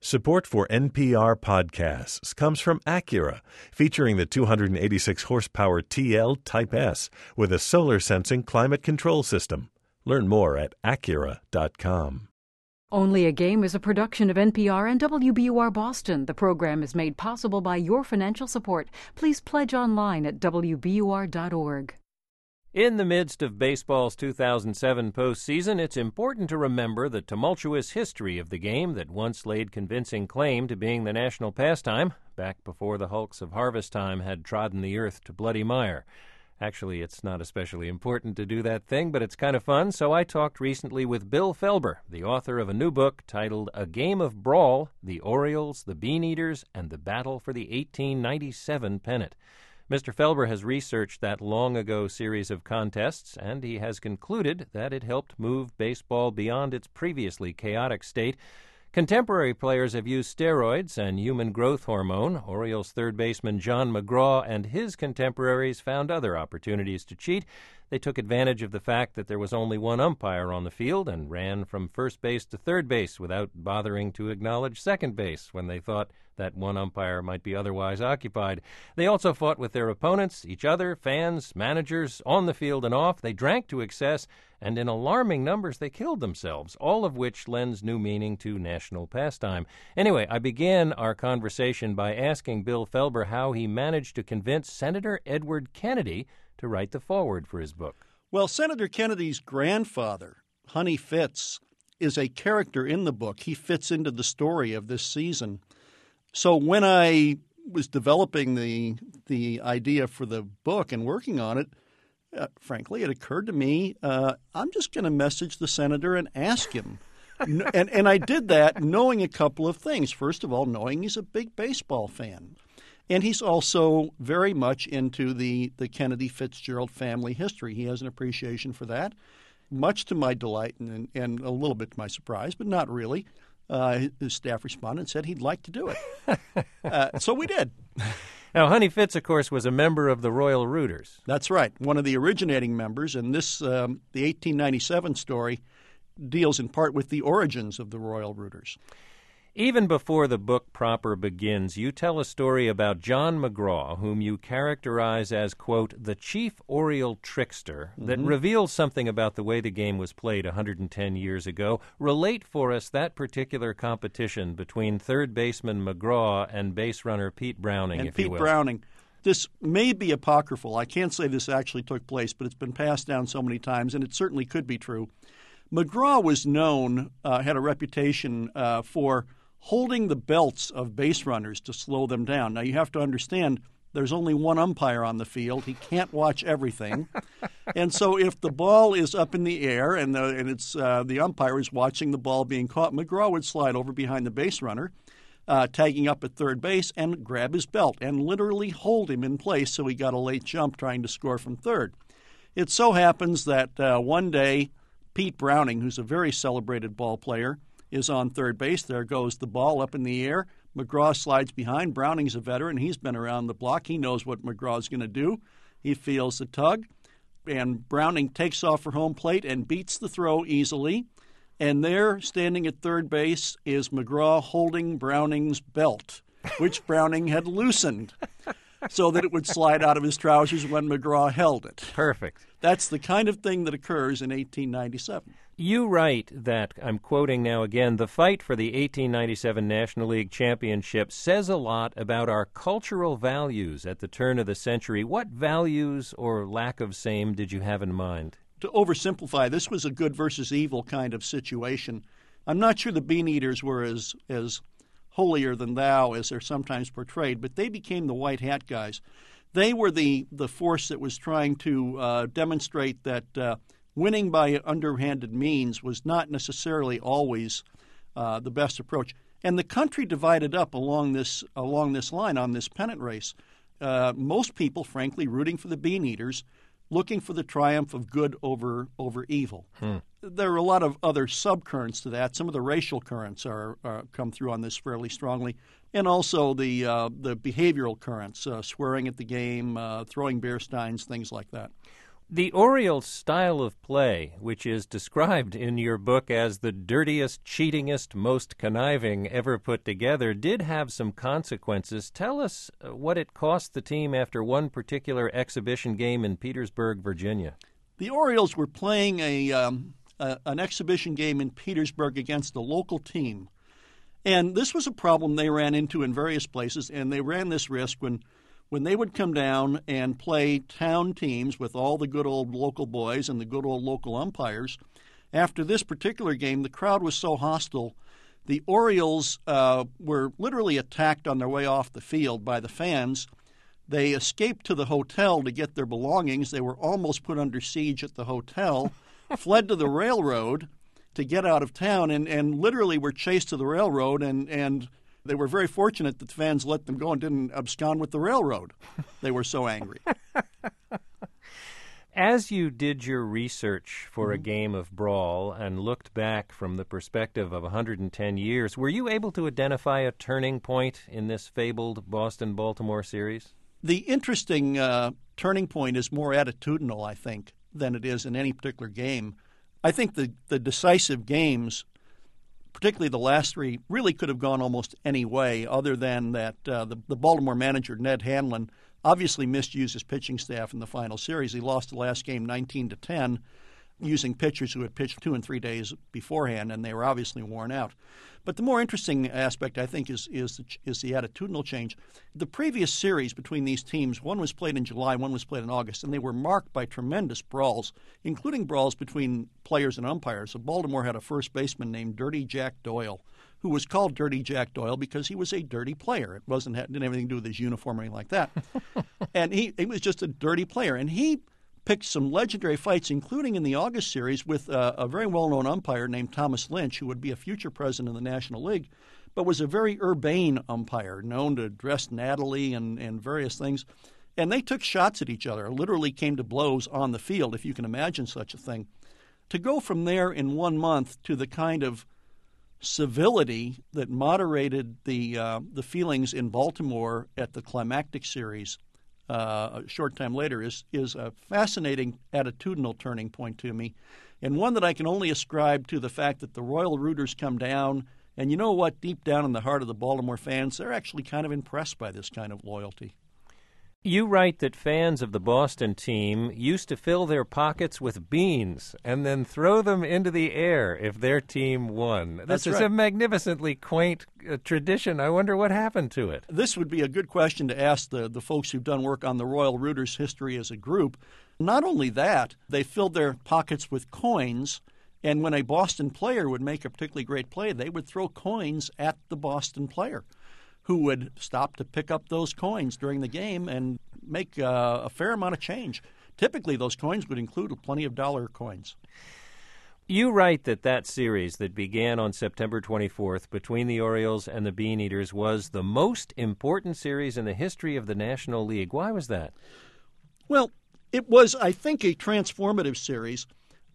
Support for NPR podcasts comes from Acura, featuring the 286 horsepower TL Type S with a solar sensing climate control system. Learn more at Acura.com. Only a Game is a production of NPR and WBUR Boston. The program is made possible by your financial support. Please pledge online at WBUR.org. In the midst of baseball's 2007 postseason, it's important to remember the tumultuous history of the game that once laid convincing claim to being the national pastime, back before the hulks of harvest time had trodden the earth to bloody mire. Actually, it's not especially important to do that thing, but it's kind of fun, so I talked recently with Bill Felber, the author of a new book titled A Game of Brawl, The Orioles, the Bean Eaters, and the Battle for the 1897 Pennant. Mr. Felber has researched that long-ago series of contests, and he has concluded that it helped move baseball beyond its previously chaotic state. Contemporary players have used steroids and human growth hormone. Orioles third baseman John McGraw and his contemporaries found other opportunities to cheat. They took advantage of the fact that there was only one umpire on the field and ran from first base to third base without bothering to acknowledge second base when they thought that one umpire might be otherwise occupied. They also fought with their opponents, each other, fans, managers, on the field and off. They drank to excess, and in alarming numbers they killed themselves, all of which lends new meaning to national pastime. Anyway, I began our conversation by asking Bill Felber how he managed to convince Senator Edward Kennedy to write the foreword for his book. Well, Senator Kennedy's grandfather, Honey Fitz, is a character in the book. He fits into the story of this season. So when I was developing the idea for the book and working on it, frankly, it occurred to me, I'm just going to message the senator and ask him. and I did that knowing a couple of things. First of all, knowing he's a big baseball fan. And he's also very much into the Kennedy-Fitzgerald family history. He has an appreciation for that, much to my delight and a little bit to my surprise, but not really. His staff responded and said he'd like to do it. So we did. Now, Honey Fitz, of course, was a member of the Royal Rooters. That's right, one of the originating members. And this, the 1897 story, deals in part with the origins of the Royal Rooters. Even before the book proper begins, you tell a story about John McGraw, whom you characterize as, quote, the chief Oriole trickster, that reveals something about the way the game was played 110 years ago. Relate for us that particular competition between third baseman McGraw and base runner Pete Browning, if you will. Pete Browning. This may be apocryphal. I can't say this actually took place, but it's been passed down so many times, and it certainly could be true. McGraw was known, had a reputation for holding the belts of base runners to slow them down. Now, you have to understand there's only one umpire on the field. He can't watch everything. And so if the ball is up in the air and it's the umpire is watching the ball being caught, McGraw would slide over behind the base runner, tagging up at third base, and grab his belt and literally hold him in place so he got a late jump trying to score from third. It so happens that one day Pete Browning, who's a very celebrated ball player, is on third base. There goes the ball up in the air. McGraw slides behind. Browning's a veteran. He's been around the block. He knows what McGraw's going to do. He feels the tug, and Browning takes off for home plate and beats the throw easily. And there, standing at third base, is McGraw holding Browning's belt, which Browning had loosened so that it would slide out of his trousers when McGraw held it. Perfect. That's the kind of thing that occurs in 1897. You write that, I'm quoting now again, the fight for the 1897 National League Championship says a lot about our cultural values at the turn of the century. What values or lack of same did you have in mind? To oversimplify, this was a good versus evil kind of situation. I'm not sure the Bean Eaters were as holier than thou as they're sometimes portrayed, but they became the white hat guys. They were the force that was trying to demonstrate that winning by underhanded means was not necessarily always the best approach. And the country divided up along this line on this pennant race. Most people, frankly, rooting for the Bean Eaters, looking for the triumph of good over evil. There are a lot of other subcurrents to that. Some of the racial currents are come through on this fairly strongly, and also the behavioral currents, swearing at the game, throwing beer steins, things like that. The Orioles' style of play, which is described in your book as the dirtiest, cheatingest, most conniving ever put together, did have some consequences. Tell us what it cost the team after one particular exhibition game in Petersburg, Virginia. The Orioles were playing an exhibition game in Petersburg against a local team. And this was a problem they ran into in various places, and they ran this risk when they would come down and play town teams with all the good old local boys and the good old local umpires. After this particular game, the crowd was so hostile, the Orioles were literally attacked on their way off the field by the fans. They escaped to the hotel to get their belongings. They were almost put under siege at the hotel, fled to the railroad to get out of town, and literally were chased to the railroad, and they were very fortunate that the fans let them go and didn't abscond with the railroad. They were so angry. As you did your research for a game of brawl and looked back from the perspective of 110 years, were you able to identify a turning point in this fabled Boston-Baltimore series? The interesting turning point is more attitudinal, I think, than it is in any particular game. I think the decisive games, particularly the last three, really could have gone almost any way other than that the Baltimore manager, Ned Hanlon, obviously misused his pitching staff in the final series. He lost the last game 19-10 using pitchers who had pitched 2 and 3 days beforehand, and they were obviously worn out. But the more interesting aspect, I think, is the attitudinal change. The previous series between these teams, one was played in July, one was played in August, and they were marked by tremendous brawls, including brawls between players and umpires. So Baltimore had a first baseman named Dirty Jack Doyle, who was called Dirty Jack Doyle because he was a dirty player. It didn't have anything to do with his uniform or anything like that. And he was just a dirty player. And he picked some legendary fights, including in the August series, with a very well-known umpire named Thomas Lynch, who would be a future president of the National League, but was a very urbane umpire, known to dress nattily and various things. And they took shots at each other, literally came to blows on the field, if you can imagine such a thing. To go from there in 1 month to the kind of civility that moderated the feelings in Baltimore at the climactic series a short time later is a fascinating attitudinal turning point to me, and one that I can only ascribe to the fact that the Royal Rooters come down, and you know what? Deep down in the heart of the Baltimore fans, they're actually kind of impressed by this kind of loyalty. You write that fans of the Boston team used to fill their pockets with beans and then throw them into the air if their team won. This is a magnificently quaint tradition. I wonder what happened to it. This would be a good question to ask the folks who've done work on the Royal Rooters' history as a group. Not only that, they filled their pockets with coins, and when a Boston player would make a particularly great play, they would throw coins at the Boston player, who would stop to pick up those coins during the game and make a fair amount of change. Typically, those coins would include plenty of dollar coins. You write that series that began on September 24th between the Orioles and the Bean Eaters was the most important series in the history of the National League. Why was that? Well, it was, I think, a transformative series.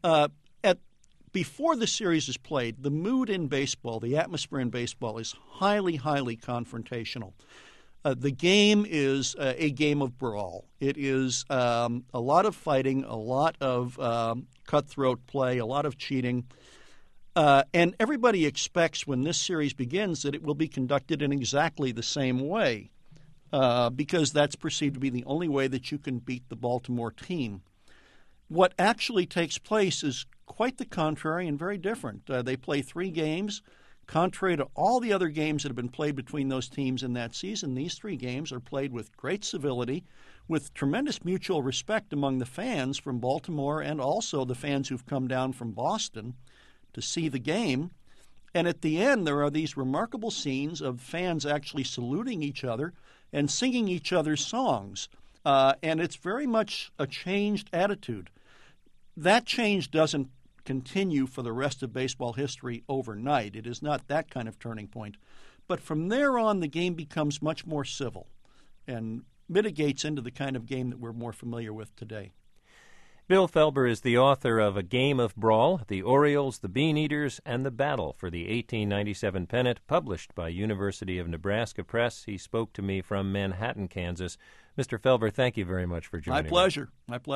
Before the series is played, the mood in baseball, the atmosphere in baseball is highly, highly confrontational. The game is a game of brawl. It is a lot of fighting, a lot of cutthroat play, a lot of cheating. And everybody expects when this series begins that it will be conducted in exactly the same way because that's perceived to be the only way that you can beat the Baltimore team. What actually takes place is quite the contrary and very different. They play 3 games. Contrary to all the other games that have been played between those teams in that season, these 3 games are played with great civility, with tremendous mutual respect among the fans from Baltimore and also the fans who've come down from Boston to see the game. And at the end, there are these remarkable scenes of fans actually saluting each other and singing each other's songs. And it's very much a changed attitude. That change doesn't continue for the rest of baseball history overnight. It is not that kind of turning point. But from there on, the game becomes much more civil and mitigates into the kind of game that we're more familiar with today. Bill Felber is the author of A Game of Brawl, The Orioles, the Bean Eaters, and the Battle for the 1897 Pennant, published by University of Nebraska Press. He spoke to me from Manhattan, Kansas. Mr. Felber, thank you very much for joining me. My pleasure. My pleasure.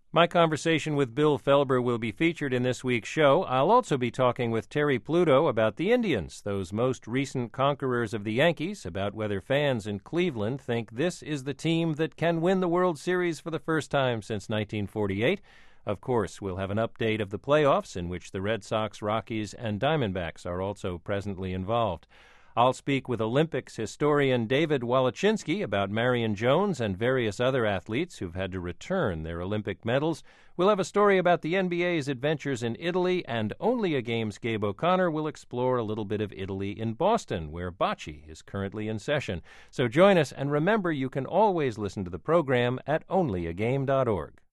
My conversation with Bill Felber will be featured in this week's show. I'll also be talking with Terry Pluto about the Indians, those most recent conquerors of the Yankees, about whether fans in Cleveland think this is the team that can win the World Series for the first time since 1948. Of course, we'll have an update of the playoffs in which the Red Sox, Rockies, and Diamondbacks are also presently involved. I'll speak with Olympics historian David Walachinsky about Marion Jones and various other athletes who've had to return their Olympic medals. We'll have a story about the NBA's adventures in Italy, and Only a Game's Gabe O'Connor will explore a little bit of Italy in Boston, where bocce is currently in session. So join us, and remember, you can always listen to the program at onlyagame.org.